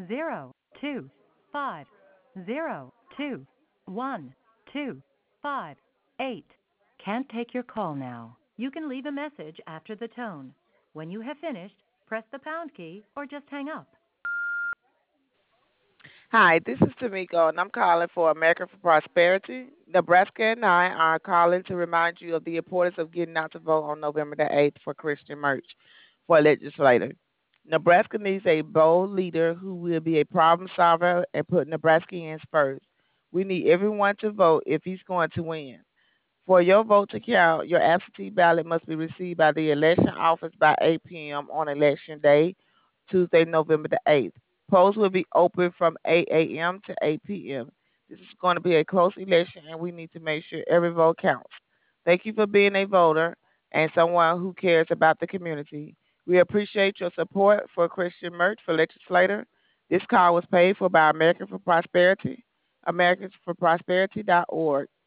02-502-1258. Can't take your call now. You can leave a message after the tone. When you have finished, press the pound key or just hang up. Hi, this is Tamiko, and I'm calling for America for Prosperity. Nebraska and I are calling to remind you of the importance of getting out to vote on November the 8th for Christian Merch for legislator. Nebraska needs a bold leader who will be a problem solver and put Nebraskans first. We need everyone to vote if he's going to win. For your vote to count, your absentee ballot must be received by the election office by 8 p.m. on election day, Tuesday, November the 8th. Polls will be open from 8 a.m. to 8 p.m. This is going to be a close election, and we need to make sure every vote counts. Thank you for being a voter and someone who cares about the community. We appreciate your support for Christian Merch for legislator. This call was paid for by American for Prosperity, americansforprosperity.org.